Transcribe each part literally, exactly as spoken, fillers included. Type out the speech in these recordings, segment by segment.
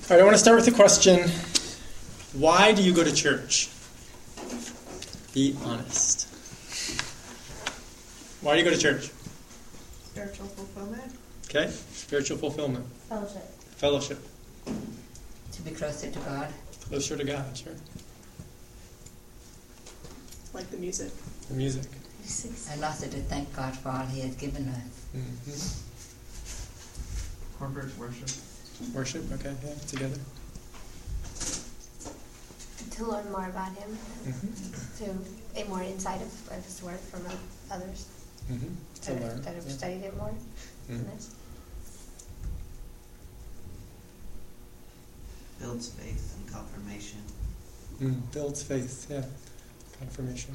All right, I want to start with the question, why do you go to church? Be honest. Why do you go to church? Spiritual fulfillment. Okay, spiritual fulfillment. Fellowship. Fellowship. To be closer to God. Closer to God, sure. Like the music. The music. And also to thank God for all He has given us. Mm-hmm. Corporate worship. Worship, okay, yeah, together. To learn more about Him, Mm-hmm. to get more insight of, of His Word from others Mm-hmm. To that, learn. that have yeah. studied it more. Mm-hmm. than us. Builds faith and confirmation. Mm, builds faith, yeah. Confirmation.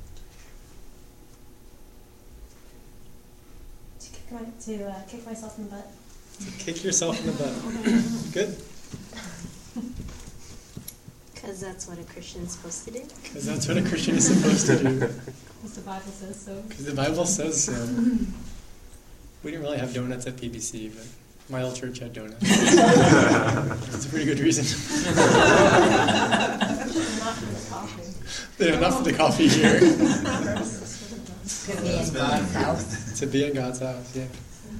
To kick, my, to uh, kick myself in the butt. Kick yourself in the butt. Good. Because that's what a Christian's supposed to do. Because that's what a Christian is supposed to do. Because the Bible says so. Because the Bible says so. We didn't really have donuts at P B C, but my old church had donuts. That's a pretty good reason. Not for the coffee. Yeah, not for the coffee here. To be in God's house. To be in God's house, yeah.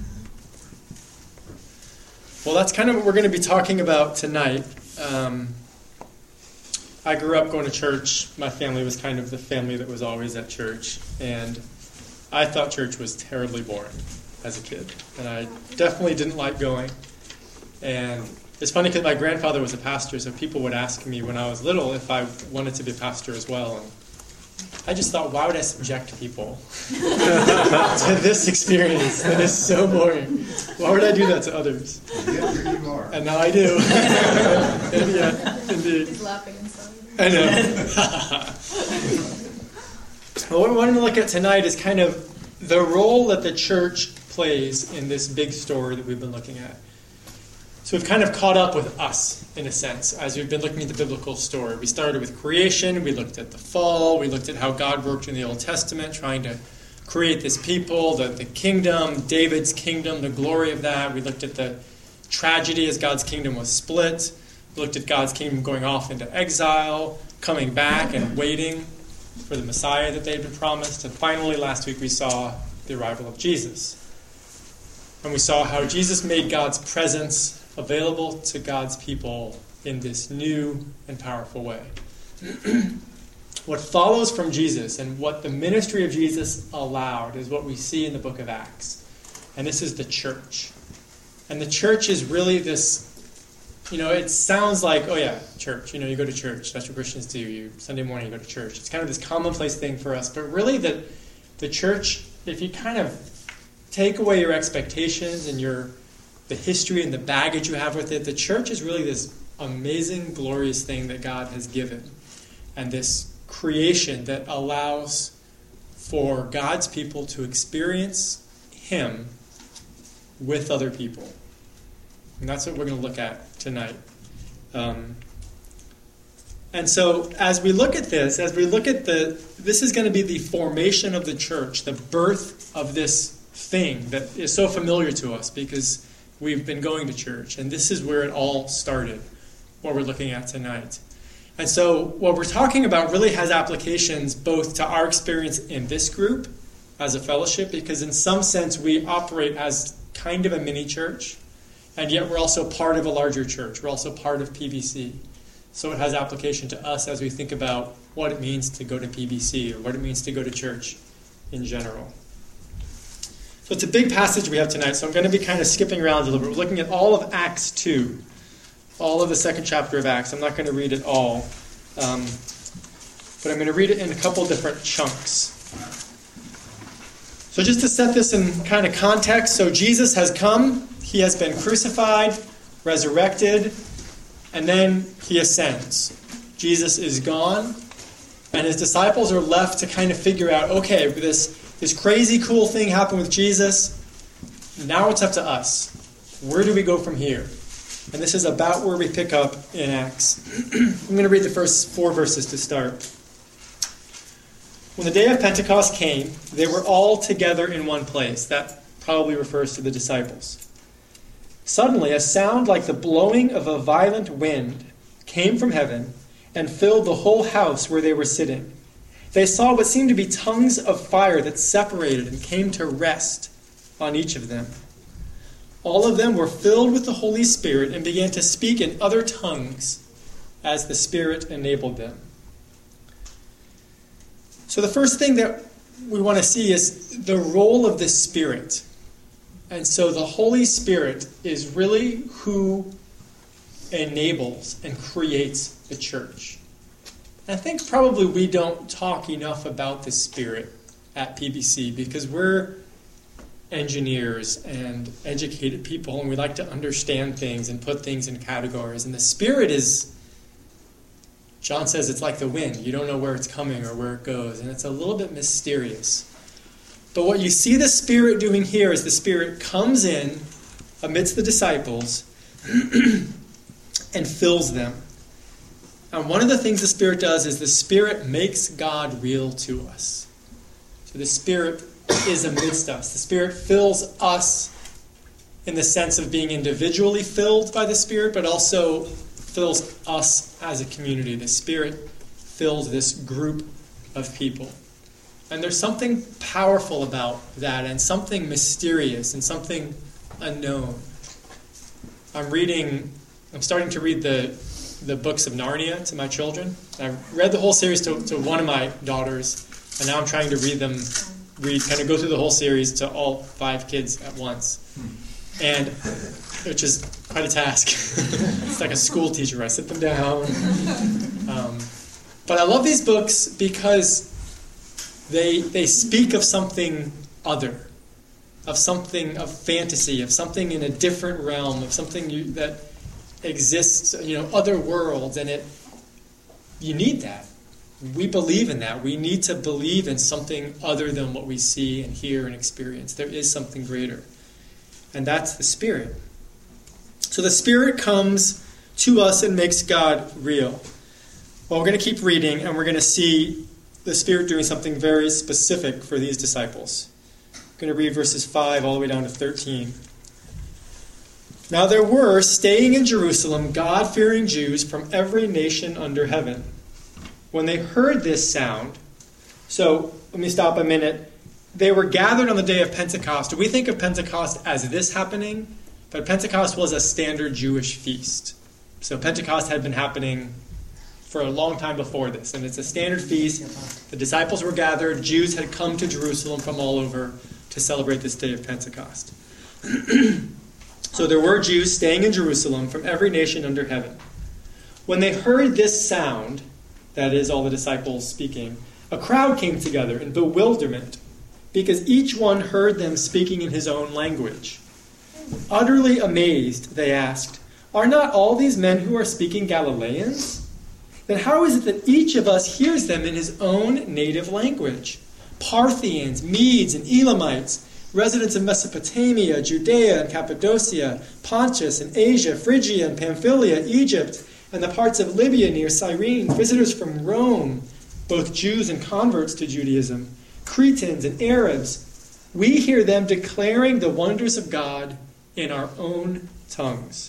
Well, that's kind of what we're going to be talking about tonight. Um, I grew up going to church. My family was kind of the family that was always at church. And I thought church was terribly boring as a kid. And I definitely didn't like going. And it's funny because my grandfather was a pastor, so people would ask me when I was little if I wanted to be a pastor as well. And I just thought, why would I subject people to this experience that is so boring? Why would I do that to others? Yeah, here you are. And now I do. And yeah, indeed. He's laughing inside. I know. Well, what we wanted to look at tonight is kind of the role that the church plays in this big story that we've been looking at. So we've kind of caught up with us, in a sense, as we've been looking at the biblical story. We started with creation, we looked at the fall, we looked at how God worked in the Old Testament, trying to create this people, the, the kingdom, David's kingdom, the glory of that. We looked at the tragedy as God's kingdom was split. We looked at God's kingdom going off into exile, coming back and waiting for the Messiah that they had been promised. And finally, last week we saw the arrival of Jesus. And we saw how Jesus made God's presence available to God's people in this new and powerful way. What follows from Jesus and what the ministry of Jesus allowed is what we see in the book of Acts. And this is the church. And the church is really this, you know, it sounds like, oh yeah, church. You know, you go to church. That's what Christians do. You Sunday morning you go to church. It's kind of this commonplace thing for us. But really the, the church, if you kind of take away your expectations and your the history and the baggage you have with it, the church is really this amazing, glorious thing that God has given. And this creation that allows for God's people to experience Him with other people. And that's what we're going to look at tonight. Um, and so as we look at this, as we look at the, this is going to be the formation of the church, the birth of this thing that is so familiar to us because we've been going to church, and this is where it all started, what we're looking at tonight. And so what we're talking about really has applications both to our experience in this group as a fellowship, because in some sense we operate as kind of a mini church, and yet we're also part of a larger church. We're also part of P B C. So it has application to us as we think about what it means to go to P B C or what it means to go to church in general. So it's a big passage we have tonight, so I'm going to be kind of skipping around a little bit. We're looking at all of Acts two, all of the second chapter of Acts. I'm not going to read it all, um, but I'm going to read it in a couple different chunks. So just to set this in kind of context, so Jesus has come, He has been crucified, resurrected, and then He ascends. Jesus is gone, and His disciples are left to kind of figure out, okay, this This crazy cool thing happened with Jesus. Now it's up to us. Where do we go from here? And this is about where we pick up in Acts. I'm going to read the first four verses to start. When the day of Pentecost came, they were all together in one place. That probably refers to the disciples. Suddenly, a sound like the blowing of a violent wind came from heaven and filled the whole house where they were sitting. They saw what seemed to be tongues of fire that separated and came to rest on each of them. All of them were filled with the Holy Spirit and began to speak in other tongues as the Spirit enabled them. So the first thing that we want to see is the role of the Spirit. And so the Holy Spirit is really who enables and creates the church. I think probably we don't talk enough about the Spirit at P B C because we're engineers and educated people and we like to understand things and put things in categories. And the Spirit is, John says, it's like the wind. You don't know where it's coming or where it goes. And it's a little bit mysterious. But what you see the Spirit doing here is the Spirit comes in amidst the disciples and fills them. And one of the things the Spirit does is the Spirit makes God real to us. So the Spirit is amidst us. The Spirit fills us in the sense of being individually filled by the Spirit, but also fills us as a community. The Spirit fills this group of people. And there's something powerful about that and something mysterious and something unknown. I'm reading, I'm starting to read the the books of Narnia to my children. I read the whole series to, to one of my daughters, and now I'm trying to read them, read, kind of go through the whole series to all five kids at once. And, which is quite a task. It's like a school teacher. I sit them down. Um, but I love these books because they they speak of something other, of something, of fantasy, of something in a different realm, of something you, that exists, you know, other worlds, and it, you need that. We believe in that. We need to believe in something other than what we see and hear and experience. There is something greater, and that's the Spirit. So the Spirit comes to us and makes God real. Well, we're going to keep reading, and we're going to see the Spirit doing something very specific for these disciples. I'm going to read verses five all the way down to thirteen. Now there were staying in Jerusalem God-fearing Jews from every nation under heaven. When they heard this sound, so let me stop a minute. They were gathered on the day of Pentecost. We think of Pentecost as this happening, but Pentecost was a standard Jewish feast. So Pentecost had been happening for a long time before this, and it's a standard feast. The disciples were gathered. Jews had come to Jerusalem from all over to celebrate this day of Pentecost. So there were Jews staying in Jerusalem from every nation under heaven. When they heard this sound, that is, all the disciples speaking, a crowd came together in bewilderment, because each one heard them speaking in his own language. Utterly amazed, they asked, "Are not all these men who are speaking Galileans? Then how is it that each of us hears them in his own native language? Parthians, Medes, and Elamites, residents of Mesopotamia, Judea and Cappadocia, Pontus and Asia, Phrygia and Pamphylia, Egypt, and the parts of Libya near Cyrene, visitors from Rome, both Jews and converts to Judaism, Cretans and Arabs. We hear them declaring the wonders of God in our own tongues."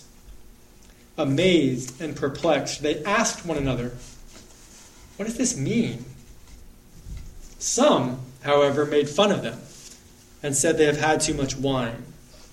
Amazed and perplexed, they asked one another, "What does this mean?" Some, however, made fun of them and said they have had too much wine.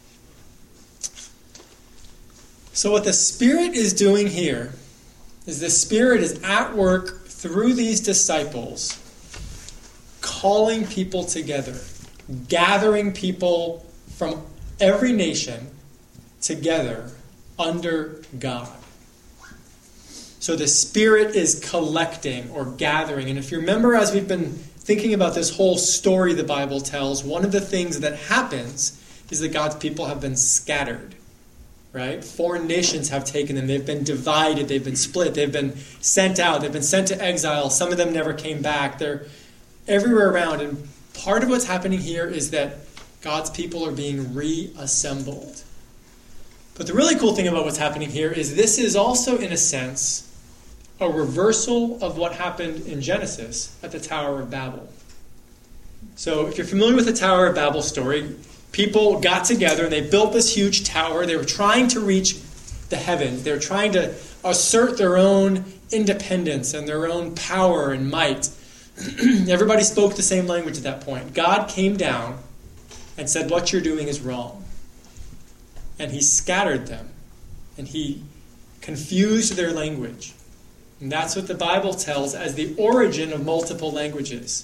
So what the Spirit is doing here is the Spirit is at work through these disciples, calling people together, gathering people from every nation together under God. So the Spirit is collecting or gathering. And if you remember, as we've been thinking about this whole story the Bible tells, one of the things that happens is that God's people have been scattered. Right? Foreign nations have taken them. They've been divided. They've been split. They've been sent out. They've been sent to exile. Some of them never came back. They're everywhere around. And part of what's happening here is that God's people are being reassembled. But the really cool thing about what's happening here is this is also, in a sense, a reversal of what happened in Genesis at the Tower of Babel. So if you're familiar with the Tower of Babel story, people got together and they built this huge tower. They were trying to reach the heavens. They were trying to assert their own independence and their own power and might. Everybody spoke the same language at that point. God came down and said, what you're doing is wrong. And he scattered them. And he confused their language. And that's what the Bible tells as the origin of multiple languages.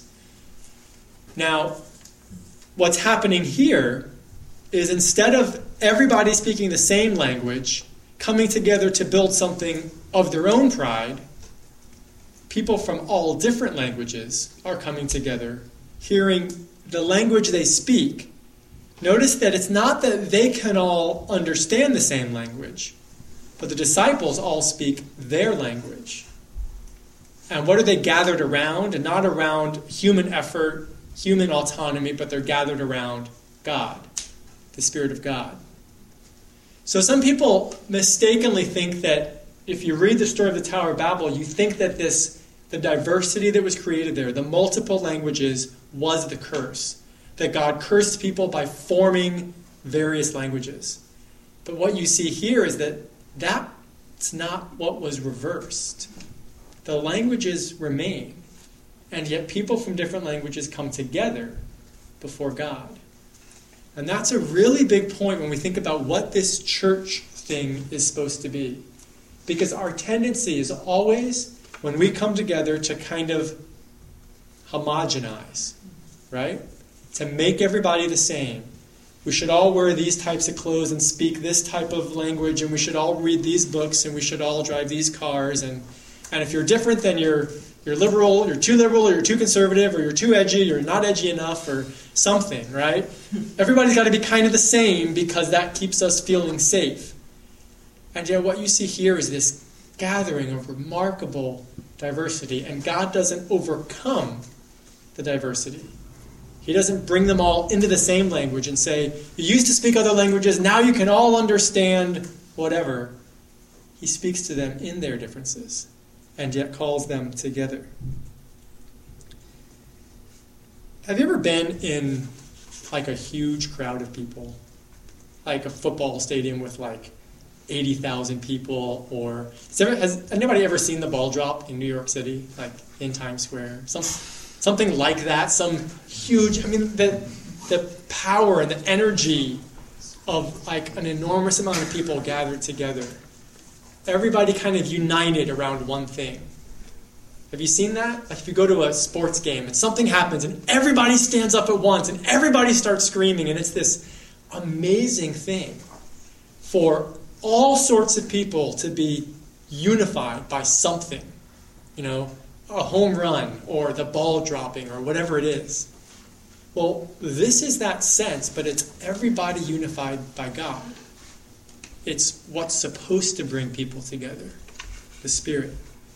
Now, what's happening here is instead of everybody speaking the same language, coming together to build something of their own pride, people from all different languages are coming together, hearing the language they speak. Notice that it's not that they can all understand the same language, but the disciples all speak their language. And what are they gathered around? And not around human effort, human autonomy, but they're gathered around God, the Spirit of God. So some people mistakenly think that if you read the story of the Tower of Babel, you think that this, the diversity that was created there, the multiple languages, was the curse. That God cursed people by forming various languages. But what you see here is that that's not what was reversed. The languages remain, and yet people from different languages come together before God. And that's a really big point when we think about what this church thing is supposed to be. Because our tendency is always, when we come together, to kind of homogenize, right? To make everybody the same. We should all wear these types of clothes and speak this type of language, and we should all read these books, and we should all drive these cars. And, and if you're different, then you're you're liberal, you're too liberal, or you're too conservative, or you're too edgy, you're not edgy enough, or something, right? Everybody's got to be kind of the same because that keeps us feeling safe. And yet what you see here is this gathering of remarkable diversity, and God doesn't overcome the diversity. He doesn't bring them all into the same language and say, you used to speak other languages, now you can all understand whatever. He speaks to them in their differences and yet calls them together. Have you ever been in like a huge crowd of people? Like a football stadium with like eighty thousand people? Or has, ever, has anybody ever seen the ball drop in New York City? Like in Times Square? Some, something like that? Some huge, I mean, the, the power and the energy of like an enormous amount of people gathered together. Everybody kind of united around one thing. Have you seen that? Like if you go to a sports game and something happens and everybody stands up at once and everybody starts screaming, and it's this amazing thing for all sorts of people to be unified by something. You know, a home run or the ball dropping or whatever it is. Well, this is that sense, but it's everybody unified by God. It's what's supposed to bring people together, the Spirit.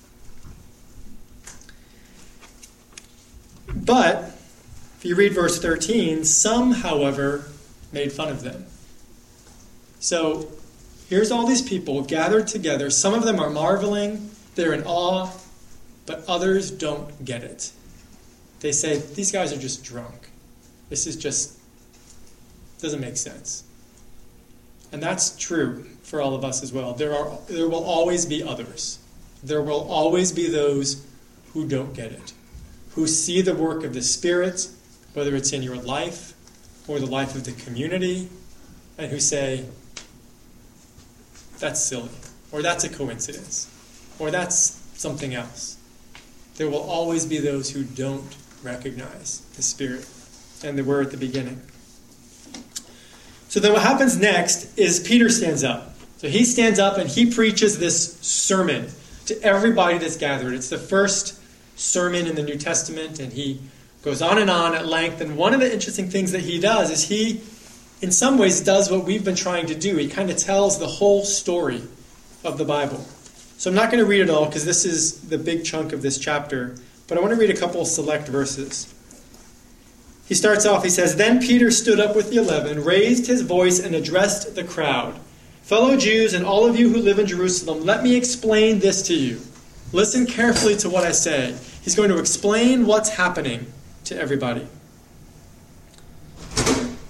But, if you read verse thirteen, some, however, made fun of them. So, here's all these people gathered together. Some of them are marveling, they're in awe, but others don't get it. They say, these guys are just drunk. This is just, doesn't make sense. And that's true for all of us as well. There are there will always be others. There will always be those who don't get it, who see the work of the Spirit, whether it's in your life or the life of the community, and who say, that's silly, or that's a coincidence, or that's something else. There will always be those who don't recognize the Spirit and the Word at the beginning. So then what happens next is Peter stands up. So he stands up and he preaches this sermon to everybody that's gathered. It's the first sermon in the New Testament, and he goes on and on at length. And one of the interesting things that he does is he, in some ways, does what we've been trying to do. He kind of tells the whole story of the Bible. So I'm not going to read it all because this is the big chunk of this chapter, but I want to read a couple of select verses. He starts off, he says, Then Peter stood up with the eleven, raised his voice, and addressed the crowd. Fellow Jews and all of you who live in Jerusalem, let me explain this to you. Listen carefully to what I say. He's going to explain what's happening to everybody.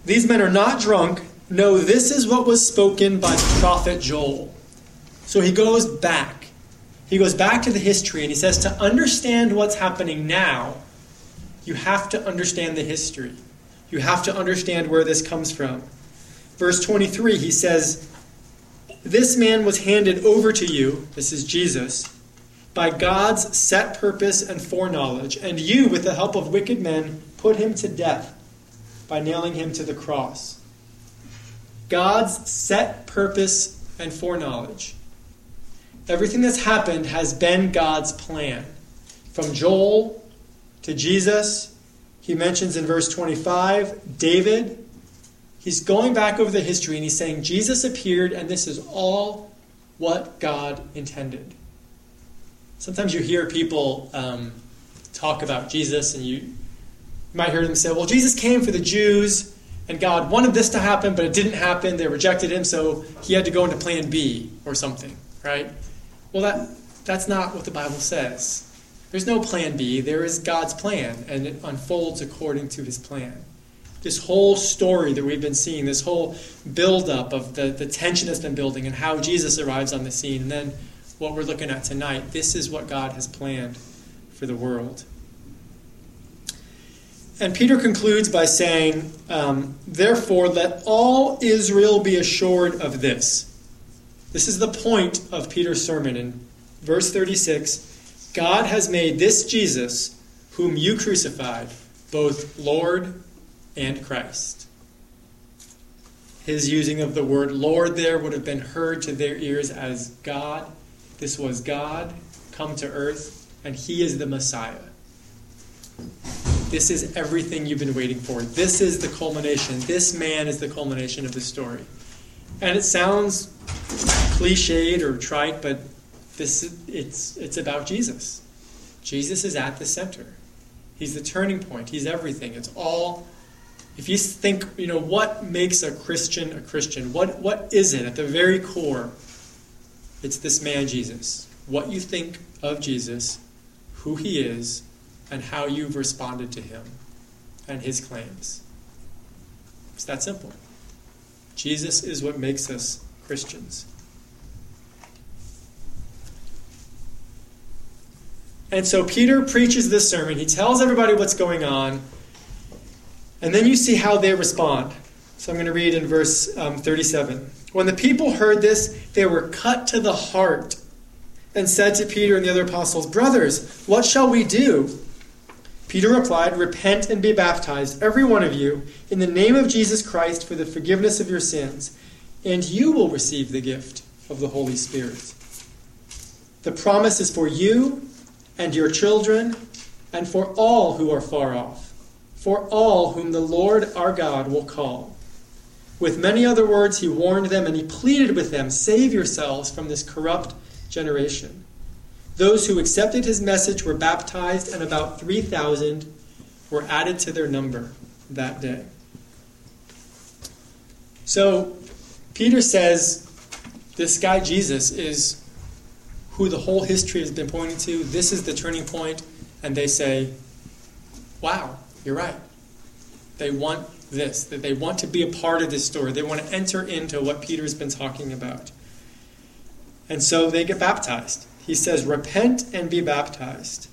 These men are not drunk. No, this is what was spoken by the prophet Joel. So he goes back. He goes back to the history and he says, to understand what's happening now, you have to understand the history. You have to understand where this comes from. Verse twenty-three, he says, this man was handed over to you, this is Jesus, by God's set purpose and foreknowledge, and you, with the help of wicked men, put him to death by nailing him to the cross. God's set purpose and foreknowledge. Everything that's happened has been God's plan. From Joel to Jesus, he mentions in verse twenty-five, David. He's going back over the history and he's saying, Jesus appeared and this is all what God intended. Sometimes you hear people um, talk about Jesus and you, you might hear them say, well, Jesus came for the Jews and God wanted this to happen, but it didn't happen. They rejected him, so he had to go into plan B or something, right? Well, that that's not what the Bible says. There's no plan B. There is God's plan, and it unfolds according to his plan. This whole story that we've been seeing, this whole build-up of the, the tension that's been building and how Jesus arrives on the scene, and then what we're looking at tonight, this is what God has planned for the world. And Peter concludes by saying, um, therefore, let all Israel be assured of this. This is the point of Peter's sermon in verse thirty-six. God has made this Jesus, whom you crucified, both Lord and Christ. His using of the word Lord there would have been heard to their ears as God. This was God come to earth, and he is the Messiah. This is everything you've been waiting for. This is the culmination. This man is the culmination of the story. And it sounds cliched or trite, but this it's it's about Jesus. Jesus is at the center. He's the turning point. He's everything. It's all. If you think, you know, what makes a Christian a Christian? What what is it at the very core? It's this man Jesus. What you think of Jesus, who he is, and how you've responded to him and his claims. It's that simple. Jesus is what makes us Christians. And so Peter preaches this sermon. He tells everybody what's going on. And then you see how they respond. So I'm going to read in verse um, thirty-seven. When the people heard this, they were cut to the heart and said to Peter and the other apostles, brothers, what shall we do? Peter replied, repent and be baptized, every one of you, in the name of Jesus Christ for the forgiveness of your sins, and you will receive the gift of the Holy Spirit. The promise is for you and your children and for all who are far off, for all whom the Lord our God will call. With many other words he warned them and he pleaded with them, save yourselves from this corrupt generation. Those who accepted his message were baptized, and about three thousand were added to their number that day. So, Peter says, this guy Jesus is who the whole history has been pointing to. This is the turning point. And they say, wow, you're right. They want this. That they want to be a part of this story. They want to enter into what Peter's been talking about. And so they get baptized. He says, repent and be baptized.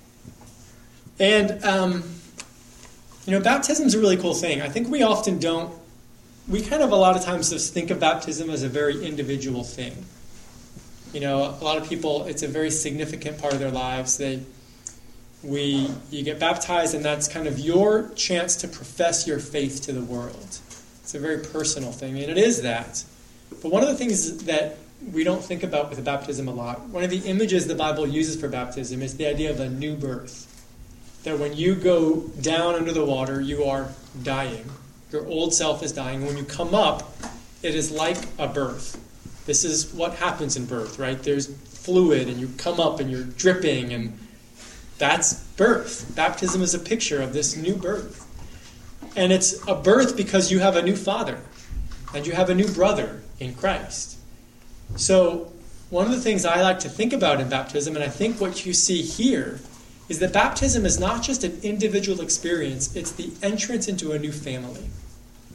And, um, you know, baptism is a really cool thing. I think we often don't, we kind of a lot of times just think of baptism as a very individual thing. You know, a lot of people, it's a very significant part of their lives. They, we, you get baptized and that's kind of your chance to profess your faith to the world. It's a very personal thing, and it is that. But one of the things that we don't think about with baptism a lot. One of the images the Bible uses for baptism is the idea of a new birth. That when you go down under the water, you are dying. Your old self is dying. When you come up, it is like a birth. This is what happens in birth, right? There's fluid, and you come up, and you're dripping, and that's birth. Baptism is a picture of this new birth. And it's a birth because you have a new father, and you have a new brother in Christ. So one of the things I like to think about in baptism, and I think what you see here, is that baptism is not just an individual experience, it's the entrance into a new family.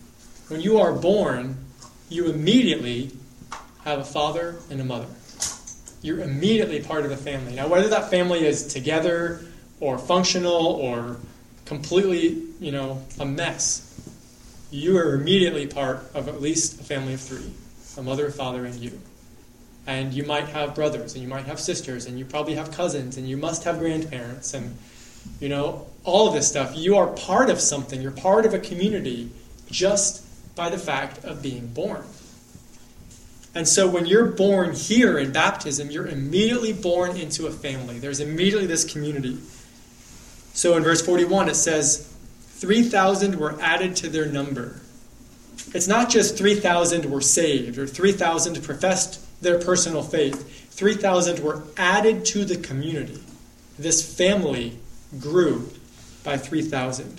when you are born, you immediately have a father and a mother. You're immediately part of a family. Now, whether that family is together or functional or completely, you know, a mess, you are immediately part of at least a family of three, a mother, a father, and you. And you might have brothers, and you might have sisters, and you probably have cousins, and you must have grandparents, and, you know, all of this stuff. You are part of something. You're part of a community just by the fact of being born. And so when you're born here in baptism, you're immediately born into a family. There's immediately this community. So in verse forty-one, it says, three thousand were added to their number. It's not just three thousand were saved or three thousand professed their personal faith. three thousand were added to the community. This family grew by three thousand.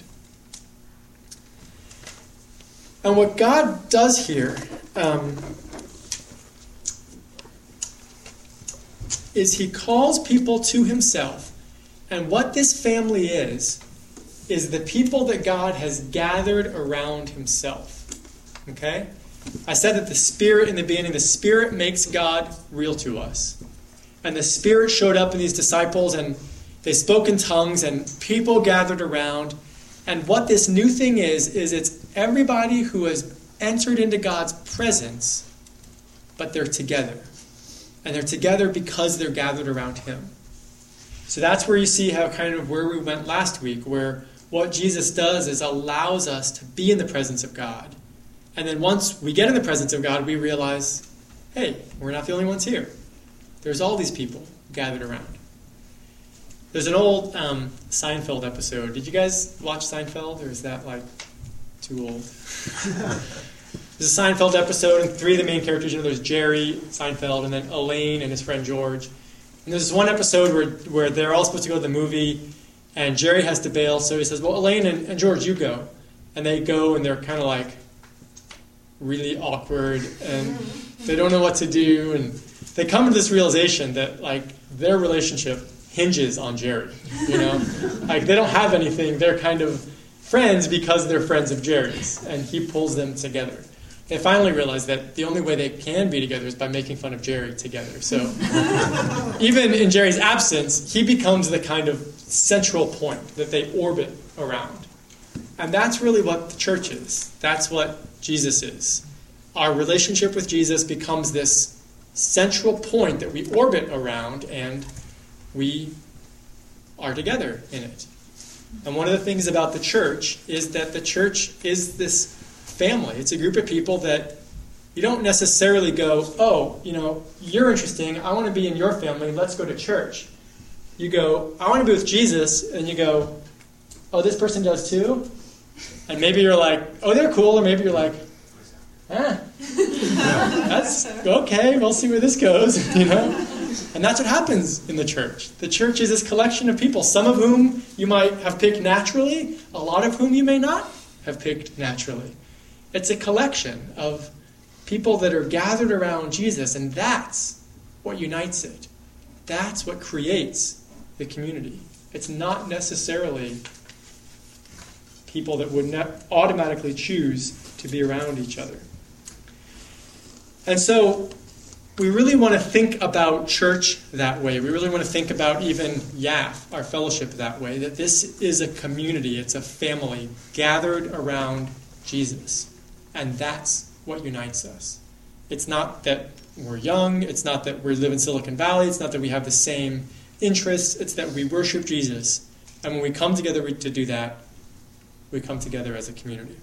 And what God does here um, is he calls people to himself. And what this family is, is the people that God has gathered around himself. Okay? I said that the Spirit in the beginning, the Spirit makes God real to us. And the Spirit showed up in these disciples, and they spoke in tongues, and people gathered around. And what this new thing is, is it's everybody who has entered into God's presence, but they're together. And they're together because they're gathered around him. So that's where you see how kind of where we went last week, where what Jesus does is allows us to be in the presence of God. And then once we get in the presence of God, we realize, hey, we're not the only ones here. There's all these people gathered around. There's an old um, Seinfeld episode. Did you guys watch Seinfeld, or is that like too old? There's a Seinfeld episode, and three of the main characters, you know, there's Jerry Seinfeld, and then Elaine and his friend George. And there's this one episode where where they're all supposed to go to the movie, and Jerry has to bail, so he says, well, Elaine and, and George, you go. And they go, and they're kind of like really awkward, and they don't know what to do, and they come to this realization that, like, their relationship hinges on Jerry, you know? Like, they don't have anything. They're kind of friends because they're friends of Jerry's, and he pulls them together. They finally realize that the only way they can be together is by making fun of Jerry together. So even in Jerry's absence, he becomes the kind of central point that they orbit around. And that's really what the church is. That's what Jesus is. Our relationship with Jesus becomes this central point that we orbit around, and we are together in it. And one of the things about the church is that the church is this family. It's a group of people that you don't necessarily go, oh, you know, you're interesting, I want to be in your family, let's go to church. You go, I want to be with Jesus, and you go, oh, this person does too? And maybe you're like, oh, they're cool, or maybe you're like, ah, that's okay, we'll see where this goes, you know? And that's what happens in the church. The church is this collection of people, some of whom you might have picked naturally, a lot of whom you may not have picked naturally. It's a collection of people that are gathered around Jesus, and that's what unites it. That's what creates the community. It's not necessarily people that would not automatically choose to be around each other. And so we really want to think about church that way. We really want to think about even Y A F, our fellowship, that way, that this is a community, it's a family gathered around Jesus. And that's what unites us. It's not that we're young, it's not that we live in Silicon Valley, it's not that we have the same interests, it's that we worship Jesus. And when we come together to do that, we come together as a community.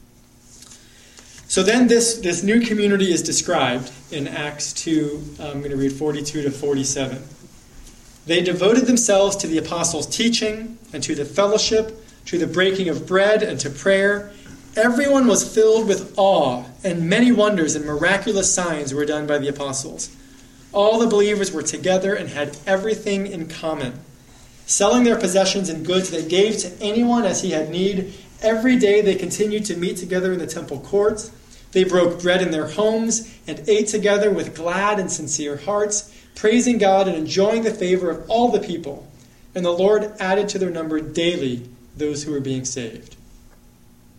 So then this, this new community is described in Acts two, I'm going to read forty-two to forty-seven. They devoted themselves to the apostles' teaching and to the fellowship, to the breaking of bread and to prayer. Everyone was filled with awe, and many wonders and miraculous signs were done by the apostles. All the believers were together and had everything in common. Selling their possessions and goods, they gave to anyone as he had need. Every day they continued to meet together in the temple courts. They broke bread in their homes and ate together with glad and sincere hearts, praising God and enjoying the favor of all the people. And the Lord added to their number daily those who were being saved.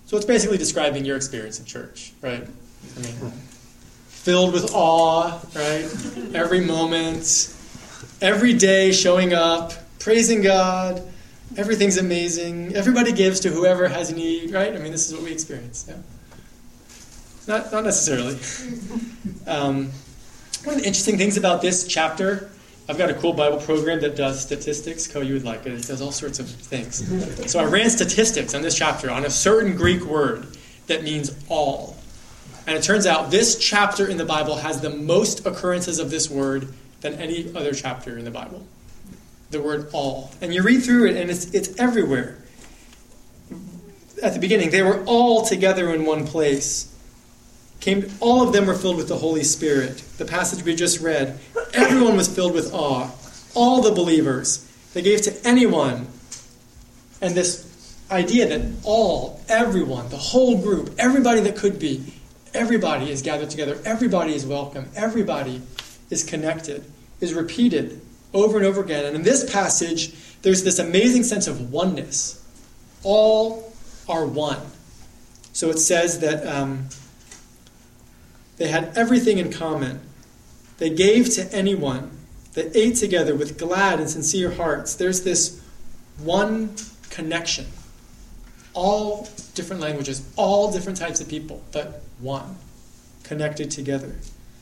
So it's basically describing your experience of church, right? I mean, filled with awe, right? Every moment, every day showing up, praising God, everything's amazing. Everybody gives to whoever has need, right? I mean, this is what we experience. Yeah. Not, not necessarily. Um, one of the interesting things about this chapter, I've got a cool Bible program that does statistics. Co, you would like it. It does all sorts of things. So I ran statistics on this chapter on a certain Greek word that means all. And it turns out this chapter in the Bible has the most occurrences of this word than any other chapter in the Bible. The word all. And you read through it and it's it's everywhere. At the beginning, they were all together in one place. Came, all of them were filled with the Holy Spirit. The passage we just read, everyone was filled with awe. All the believers. They gave to anyone. And this idea that all, everyone, the whole group, everybody that could be, everybody is gathered together. Everybody is welcome. Everybody is connected, is repeated over and over again. And in this passage, there's this amazing sense of oneness. All are one. So it says that um, they had everything in common. They gave to anyone. They ate together with glad and sincere hearts. There's this one connection. All different languages, all different types of people, but one, connected together.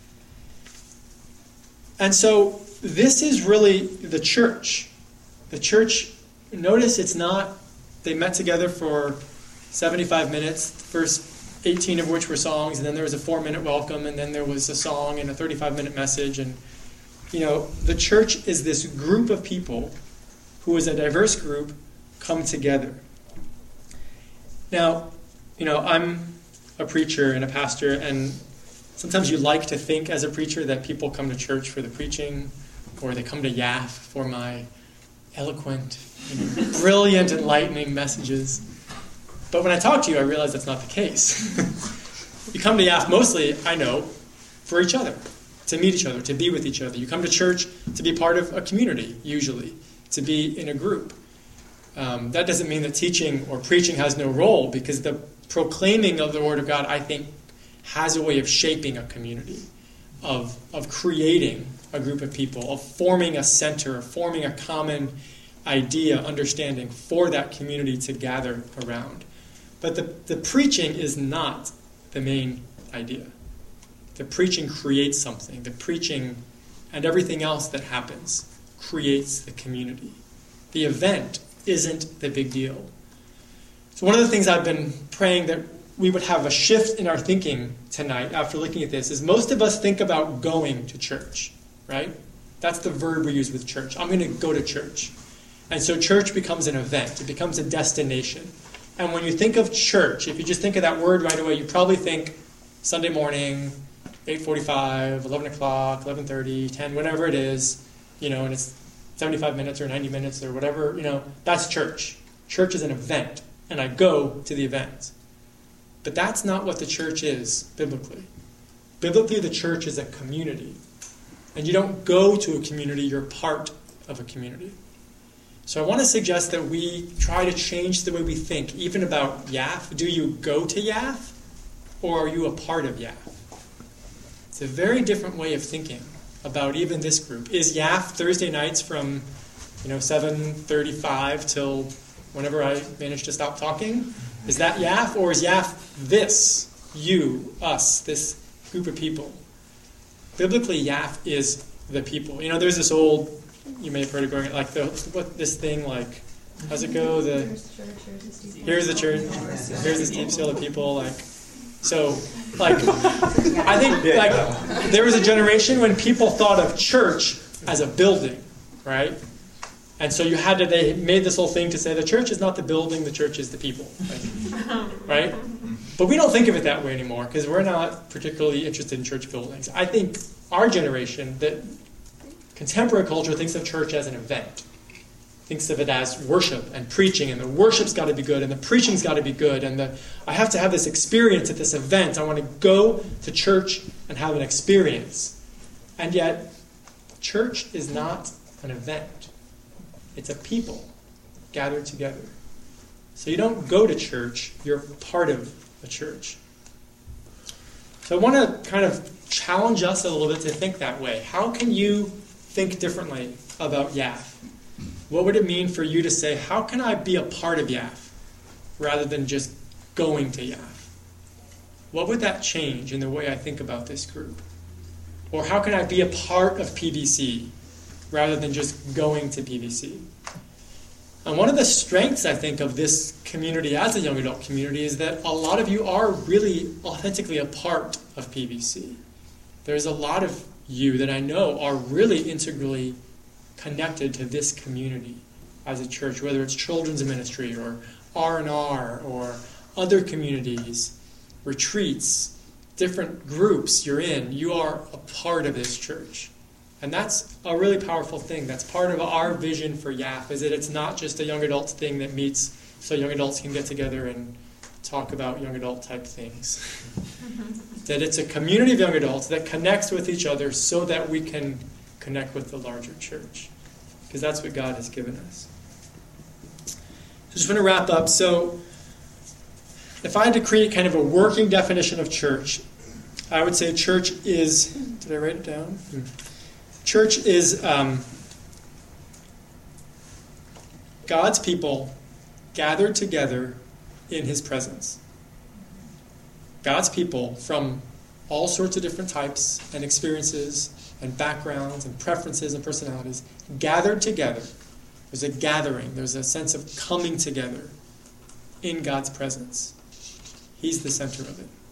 And so this is really the church. The church, notice it's not, they met together for seventy-five minutes, the first eighteen of which were songs, and then there was a four-minute welcome, and then there was a song and a thirty-five-minute message. And, you know, the church is this group of people who is a diverse group come together. Now, you know, I'm a preacher and a pastor, and sometimes you like to think as a preacher that people come to church for the preaching, or they come to Y A F for my eloquent, you know, brilliant, enlightening messages. But when I talk to you, I realize that's not the case. You come to Y A F mostly, I know, for each other, to meet each other, to be with each other. You come to church to be part of a community, usually, to be in a group. Um, that doesn't mean that teaching or preaching has no role, because the proclaiming of the Word of God, I think, has a way of shaping a community, of, of creating a group of people, of forming a center, of forming a common idea, understanding for that community to gather around. But the, the preaching is not the main idea. The preaching creates something. The preaching and everything else that happens creates the community. The event isn't the big deal. So one of the things I've been praying that we would have a shift in our thinking tonight after looking at this is most of us think about going to church, right? That's the verb we use with church. I'm going to go to church. And so church becomes an event. It becomes a destination. And when you think of church, if you just think of that word right away, you probably think Sunday morning, eight forty-five, eleven o'clock, eleven thirty, ten, whatever it is, you know, and it's seventy-five minutes or ninety minutes or whatever, you know, that's church. Church is an event, and I go to the event. But that's not what the church is biblically. Biblically, the church is a community. And you don't go to a community, you're part of a community. So I want to suggest that we try to change the way we think, even about Y A F. Do you go to Y A F, or are you a part of Y A F? It's a very different way of thinking about even this group. Is Y A F Thursday nights from, you know, seven thirty-five till whenever I manage to stop talking? Is that Y A F, or is Y A F this, you, us, this group of people? Biblically, Y A F is the people. You know, there's this old, you may have heard it going, like the what this thing, like, how's it go? The here's the church, here's the steep hill of people, like. So, like, I think, like, there was a generation when people thought of church as a building, right? And so you had to, they made this whole thing to say the church is not the building, the church is the people, right? Right? But we don't think of it that way anymore, because we're not particularly interested in church buildings. I think our generation, that contemporary culture, thinks of church as an event. Thinks of it as worship and preaching, and the worship's got to be good, and the preaching's got to be good, and the, I have to have this experience at this event. I want to go to church and have an experience. And yet, church is not an event. It's a people gathered together. So you don't go to church, you're part of a church. So I want to kind of challenge us a little bit to think that way. How can you think differently about Y A F? What would it mean for you to say, how can I be a part of Y A F rather than just going to Y A F? What would that change in the way I think about this group? Or how can I be a part of P V C rather than just going to P V C? And one of the strengths, I think, of this community as a young adult community is that a lot of you are really authentically a part of P V C. There's a lot of you that I know are really integrally connected to this community as a church, whether it's children's ministry or R and R or other communities, retreats, different groups you're in. You are a part of this church. And that's a really powerful thing. That's part of our vision for Y A F, is that it's not just a young adult thing that meets so young adults can get together and talk about young adult type things. That it's a community of young adults that connects with each other so that we can connect with the larger church. Because that's what God has given us. So just want to wrap up. So if I had to create kind of a working definition of church, I would say church is, did I write it down? Hmm. Church is um, God's people gathered together in his presence. God's people from all sorts of different types and experiences and backgrounds and preferences and personalities gathered together. There's a gathering. There's a sense of coming together in God's presence. He's the center of it.